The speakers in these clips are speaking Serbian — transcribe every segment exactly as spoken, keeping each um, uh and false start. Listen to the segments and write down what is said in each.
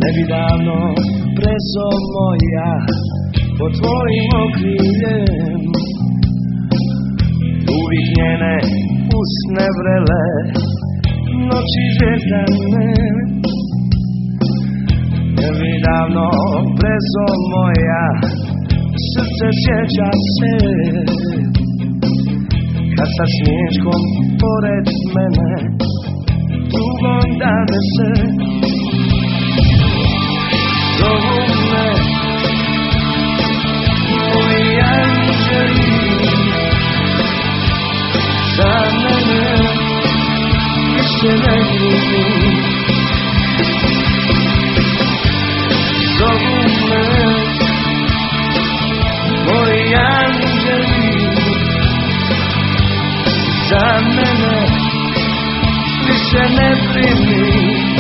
bi davno prezo moja po tvojim okriljem, uvijek njene usne vrele, noći željane. Ne bi davno prezo moja, srce sjeća se, kad sa sniječkom pored mene drugom dane se. Zovu me moji anđeli, za mene više ne gruni. Zovu me moji anđeli, za mene više ne brini.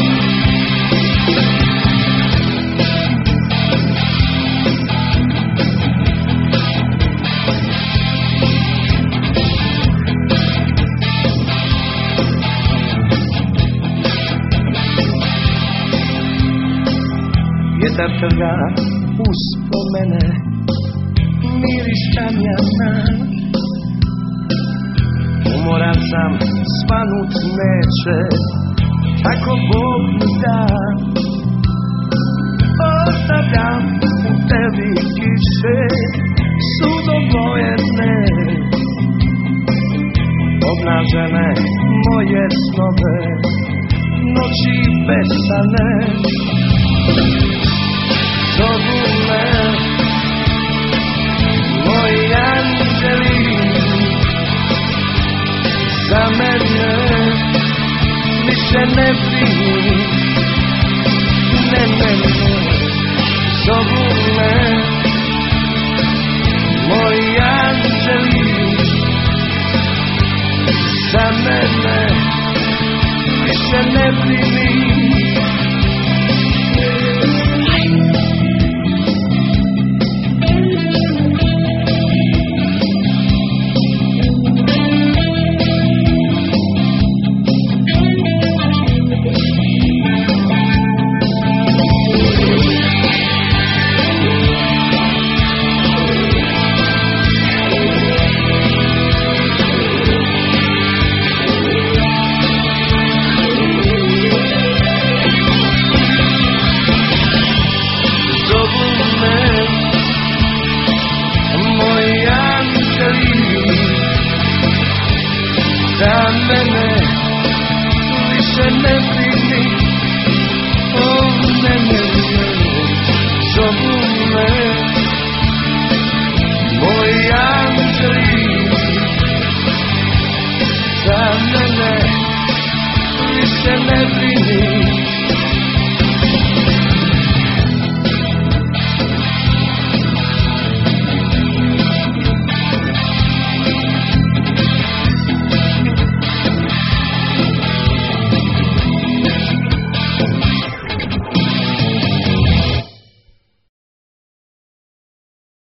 Vjetar trga uspomene, miris tamjana. Umoran sam, svanut neće, tako Bog mi da. Ostavljam u tebi kiše, sudobojene, obnažene moje snove, noći besane. Zovu me moji anđeli, za mene više ne brini.